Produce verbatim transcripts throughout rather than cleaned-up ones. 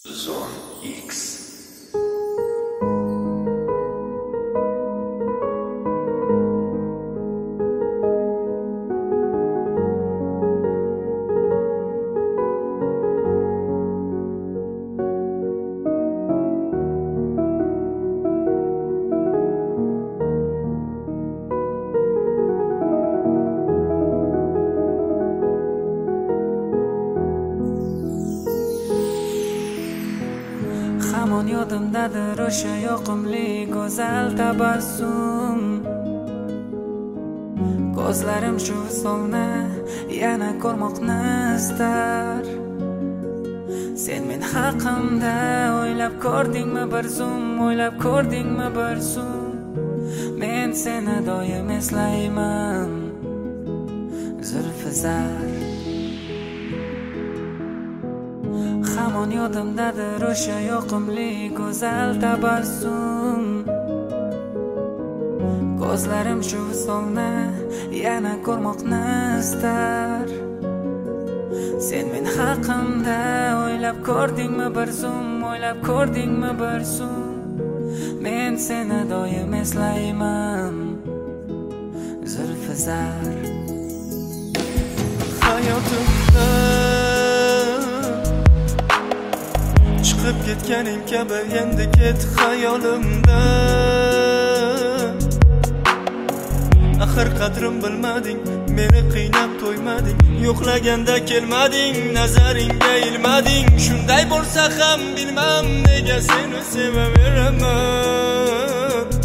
Zone X. Hamon yodimdadir o'sha yoqimli go'zal tabassum. Ko'zlarim shu visolni yana ko'rmoqni istar. Sen men haqimda o'ylab ko'rdingmi bir zum, o'ylab ko'rdingmi bir zum? Men seni doim eslayman, zulfizar. Hamon yodimdadir o'sha yoqimli go'zal tabassum. Ko'zlarim shu visolni yana ko'rmoqni istar. Sen men haqimda o'ylab ko'rdingmi bir zum, o'ylab ko'rdingmi bir zum? Men seni doim eslayman, zulfizar. Hayotimda chiqib ketganing kabi endi ket xayolimda. Axir qadrim bilmading, meni qiynab to'ymading, yo'qlaganda kelmading, nazaringga ilmading. Shunday bo'lsa ham bilmam, nega seni sevaveraman.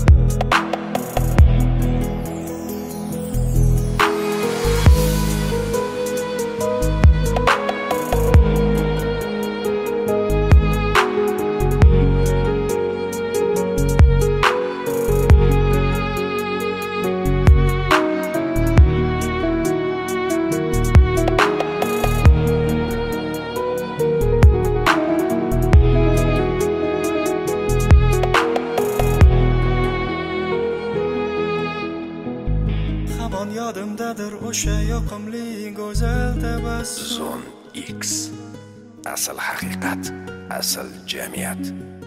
Hamon yodimdadir o'sha yoqimli go'zal tabassum. Zone X. Asl haqiqat, asl jamiyat.